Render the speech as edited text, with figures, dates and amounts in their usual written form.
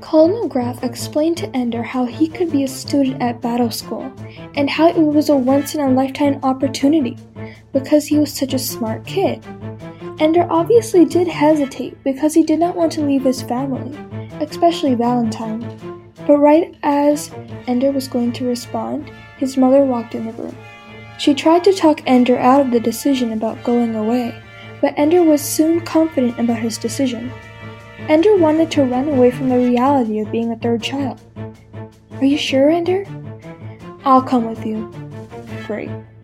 Colonel Graff explained to Ender how he could be a student at Battle School and how it was a once-in-a-lifetime opportunity because he was such a smart kid. Ender obviously did hesitate because he did not want to leave his family, especially Valentine. But right as Ender was going to respond, his mother walked in the room. She tried to talk Ender out of the decision about going away, but Ender was soon confident about his decision. Ender wanted to run away from the reality of being a third child. "Are you sure, Ender?" "I'll come with you." "Great.